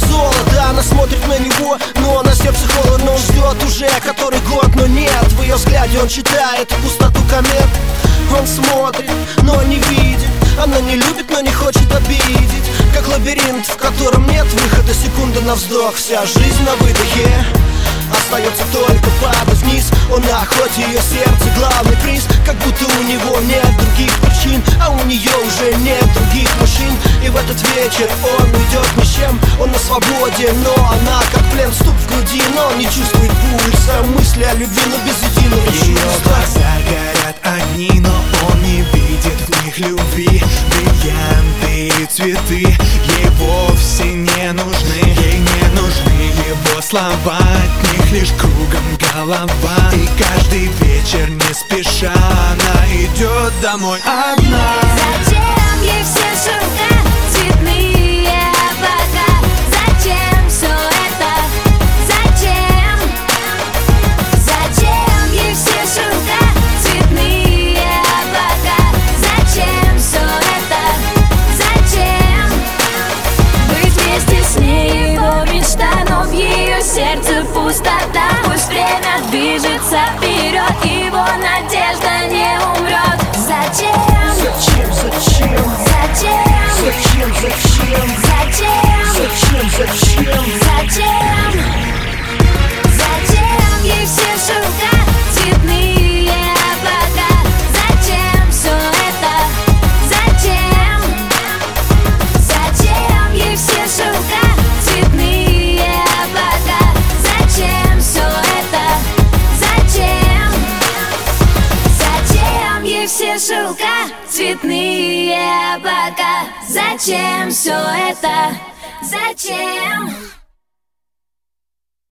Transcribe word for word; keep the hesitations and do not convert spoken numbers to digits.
золото. Она смотрит на него, но на сердце холодно. Он ждет уже который год, но нет. В ее взгляде он читает пустоту комет. Он смотрит, но не видит. Она не любит, но не хочет обидеть. Как лабиринт, в котором нет выхода. Секунда на вздох, вся жизнь на выдохе. Остается только падать вниз. Он на охоте, ее сердце главный приз. Как будто у него нет других причин, а у нее уже нет других мужчин. И в этот вечер он уйдет ни с чем. Он на свободе, но она как плен, стук в груди, но он не чувствует пульса. Мысли о любви, но без единого чувства. Ее глаза горят огни, но он не видит в них любви. Бриллианты и цветы ей вовсе не нужны. Ей не нужны его слова, от них лишь кругом голова. И каждый вечер не спеша она идет домой одна. Зачем ей все шелка, цветные облака? Зачем все это? Зачем? Зачем ей все шелка, цветные облака? Зачем все это? Зачем? Быть вместе с ней его мечта, но в ее сердце пустота. Пусть время движется вперед, его надежда не умрет. Зачем? Зачем, зачем? Зачем? Зачем, зачем? Зачем? Зачем, зачем? Зачем? Зачем ей все шелка, цветные облака? Зачем все это? Зачем? Зачем ей все шелка, цветные облака? Зачем все это? Зачем? Зачем ей все шелка, цветные облака? Зачем все это? Зачем?